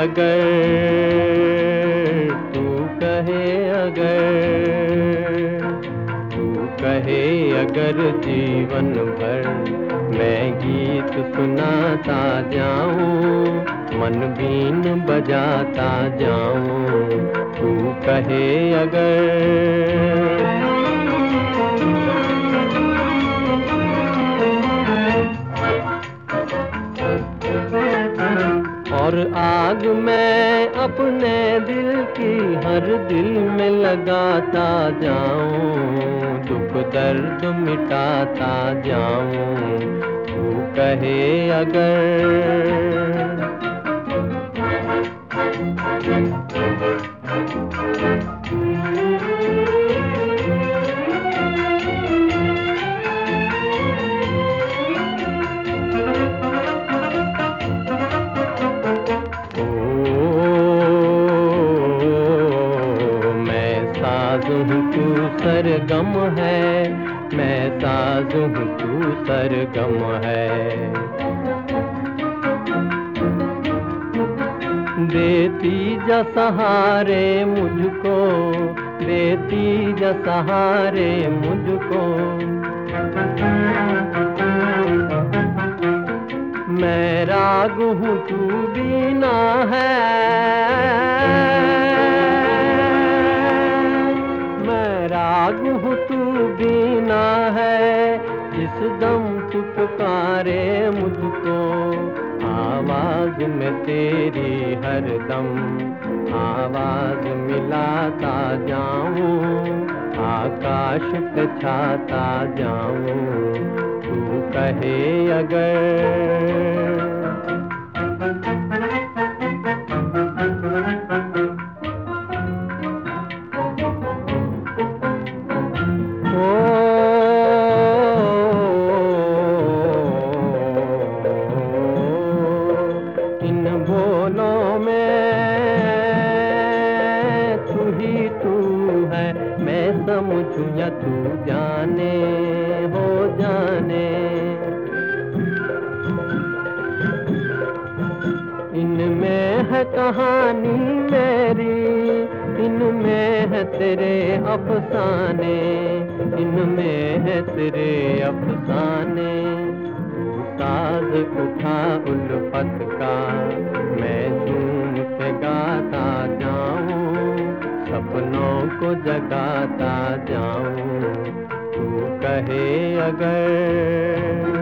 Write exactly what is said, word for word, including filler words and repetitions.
अगर, तू कहे अगर, तू कहे अगर जीवन भर मैं गीत सुनाता जाऊं, मन बीन बजाता जाऊं, तू कहे अगर। और आग मैं अपने दिल की हर दिल में लगाता जाऊं, दुख दर्द मिटाता जाऊं, तू कहे अगर। साज़ हूँ तू सरगम है, मैं साज़ हूँ तू सरगम है। देती जा सहारे मुझको, देती जा सहारे मुझको, मैं राग हूँ तू बीना है, राग हूँ तू बीना है, जिस दम तू पुकारे मुझको, आवाज में तेरी हर दम आवाज मिलाता जाऊं, आकाश पे छाता जाऊं, तू कहे अगर। इन बोलों में तू ही तू है, मैं समझूं या तू जाने हो जाने। इनमें है कहानी मेरी, इनमें है तेरे अफसाने, इनमें है तेरे अफसाने। साज उठा उल्फत का मैं झूम के गाता जाऊं, सपनों को जगाता जाऊं, तू कहे अगर।